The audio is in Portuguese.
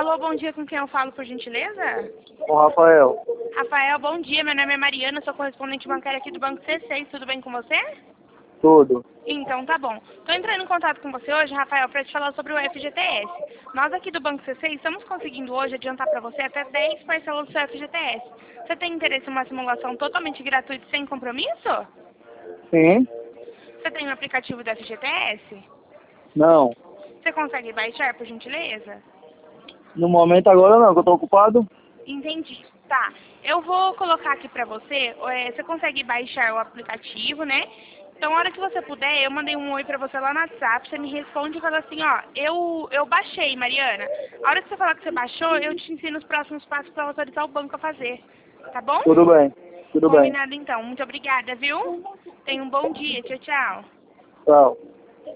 Alô, bom dia, com quem eu falo, por gentileza? Com o Rafael. Rafael, bom dia, meu nome é Mariana, sou correspondente bancária aqui do Banco C6, tudo bem com você? Tudo. Então, tá bom. Estou entrando em contato com você hoje, Rafael, para te falar sobre o FGTS. Nós aqui do Banco C6 estamos conseguindo hoje adiantar para você até 10 parcelas do seu FGTS. Você tem interesse em uma simulação totalmente gratuita e sem compromisso? Sim? Você tem o aplicativo do FGTS? Não. Você consegue baixar, por gentileza? No momento agora não, que eu tô ocupado. Entendi. Tá. Eu vou colocar aqui pra você, você consegue baixar o aplicativo, né? Então, a hora que você puder, eu mandei um oi pra você lá no WhatsApp, você me responde e fala assim, ó, eu baixei, Mariana. A hora que você falar que você baixou, eu te ensino os próximos passos pra autorizar o banco a fazer. Tá bom? Tudo bem. Tudo bem. Combinado então. Muito obrigada, viu? Tenha um bom dia. Tchau, tchau. Tchau.